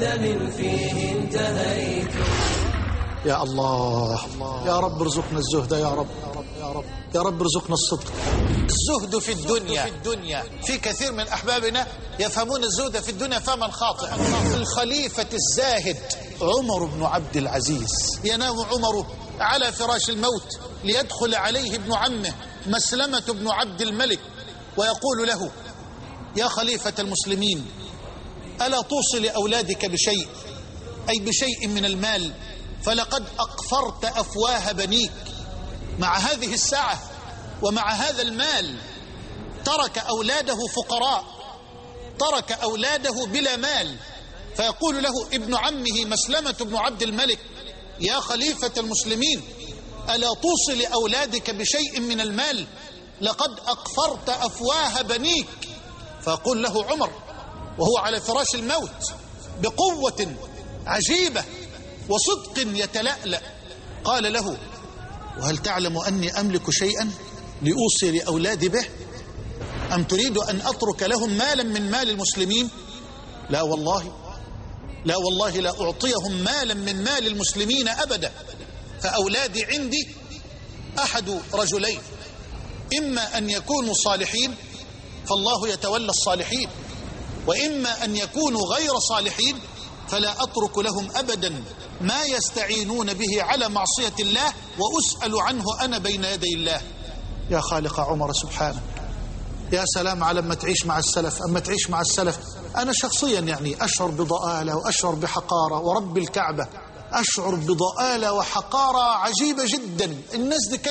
أدب فيه انتهيت. يا الله يا رب ارزقنا الزهد يا رب، يا رب ارزقنا الصدق. الزهد في الدنيا في كثير من أحبابنا يفهمون الزهد في الدنيا فهما خاطئا. الخليفة الزاهد عمر بن عبد العزيز ينام عمر على فراش الموت ليدخل عليه ابن عمه مسلمة بن عبد الملك ويقول له: يا خليفة المسلمين، ألا توصي لأولادك بشيء، أي بشيء من المال، فلقد أقفرت أفواه بنيك. مع هذه الساعة ومع هذا المال ترك أولاده فقراء، ترك أولاده بلا مال. فيقول له ابن عمه مسلمة بن عبد الملك: يا خليفة المسلمين، ألا توصي لأولادك بشيء من المال، لقد أقفرت أفواه بنيك. فيقول له عمر وهو على فراش الموت بقوة عجيبة وصدق يتلألأ، قال له: وهل تعلم أني أملك شيئا لأوصي لأولادي به؟ أم تريد أن أترك لهم مالا من مال المسلمين؟ لا والله، لا والله لا أعطيهم مالا من مال المسلمين أبدا. فأولادي عندي أحد رجلين، إما أن يكونوا صالحين فالله يتولى الصالحين، وإما أن يكونوا غير صالحين فلا أترك لهم أبدا ما يستعينون به على معصية الله، وأسأل عنه أنا بين يدي الله. يا خالق عمر سبحانه، يا سلام على ما تعيش مع السلف. أما تعيش مع السلف أنا شخصيا يعني أشعر بضآلة وأشعر بحقارة، ورب الكعبة أشعر بضآلة وحقارة عجيبة جدا. الناس دي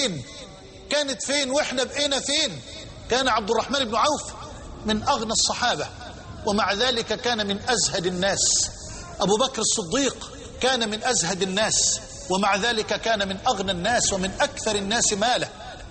كانت فين وإحنا بقينا فين؟ كان عبد الرحمن بن عوف من أغنى الصحابة، ومع ذلك كان من أزهد الناس. أبو بكر الصديق كان من أزهد الناس، ومع ذلك كان من أغنى الناس ومن أكثر الناس ماله.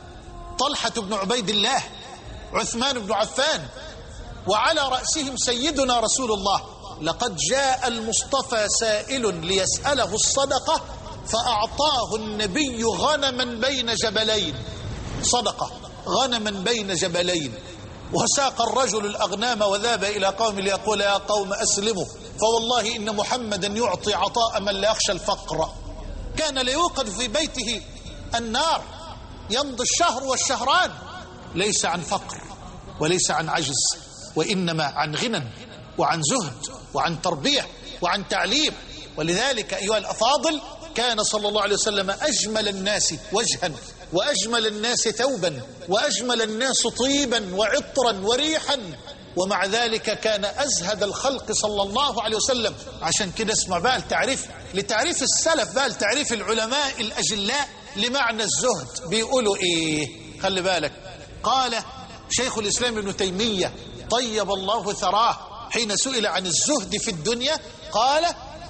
طلحة بن عبيد الله، عثمان بن عفان، وعلى رأسهم سيدنا رسول الله. لقد جاء المصطفى سائل ليسأله الصدقة فأعطاه النبي غنما بين جبلين، صدقة غنما بين جبلين. وساق الرجل الأغنام وذهب إلى قوم ليقول: يا قوم أسلموا، فوالله إن محمدا يعطي عطاء من لا يخشى الفقر. كان ليوقد في بيته النار يمضي الشهر والشهران، ليس عن فقر وليس عن عجز، وإنما عن غنى وعن زهد وعن تربية وعن تعليم. ولذلك أيها الأفاضل كان صلى الله عليه وسلم أجمل الناس وجها، وأجمل الناس ثوبا، وأجمل الناس طيبا وعطرا وريحا، ومع ذلك كان أزهد الخلق صلى الله عليه وسلم. عشان كده اسمع بقى التعريف لتعريف السلف، بقى لتعريف العلماء الأجلاء لمعنى الزهد. بيقولوا إيه؟ خلي بالك. قال شيخ الإسلام ابن تيمية طيب الله ثراه حين سئل عن الزهد في الدنيا قال: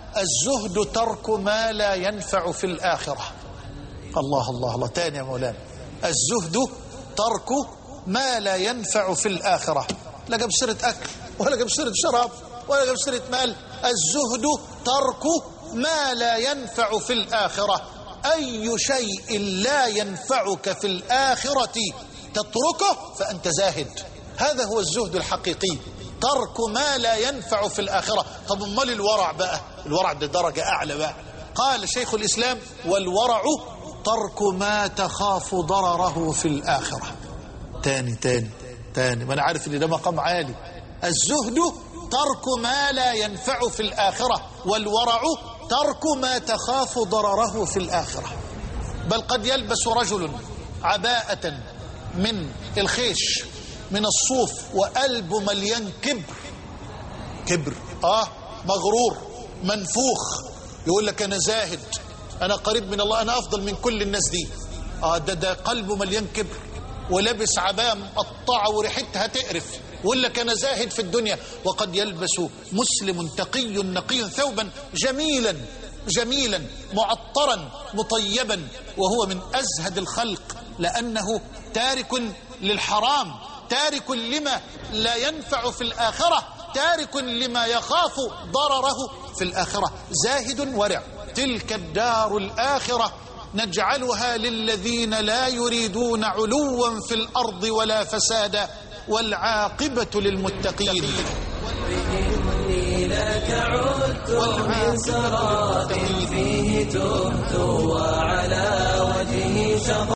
الزهد ترك ما لا ينفع في الآخرة. الله الله الله، تاني يا مولانا. الزهد ترك ما لا ينفع في الآخرة. لا جاب سيرة أكل ولا جاب سيرة شراب ولا جاب سيرة مال. الزهد ترك ما لا ينفع في الآخرة. أي شيء لا ينفعك في الآخرة تتركه فأنت زاهد. هذا هو الزهد الحقيقي، ترك ما لا ينفع في الآخرة. طب امال الورع بقى؟ الورع ده درجة أعلى بقى. قال شيخ الإسلام: والورع ترك ما تخاف ضرره في الآخرة. تاني ما أنا عارف إن ده مقام عالي. الزهد ترك ما لا ينفع في الآخرة، والورع ترك ما تخاف ضرره في الآخرة. بل قد يلبس رجل عباءة من الخيش من الصوف وقلبه مليان كبر مغرور منفوخ، يقول لك أنا زاهد، أنا قريب من الله، أنا أفضل من كل الناس دي. ده قلبه مليان كبر ولبس عباءة مقطعة وريحتها تقرف، يقول لك أنا زاهد في الدنيا. وقد يلبس مسلم تقي نقي ثوبا جميلا معطرا مطيبا وهو من أزهد الخلق، لأنه تارك للحرام، تارك لما لا ينفع في الآخرة، تارك لما يخاف ضرره في الآخرة، زاهد ورع. تلك الدار الآخرة نجعلها للذين لا يريدون علوا في الأرض ولا فسادا والعاقبة للمتقين. إني لك عدت من سراب فيه تهت وعلى وجهي شطط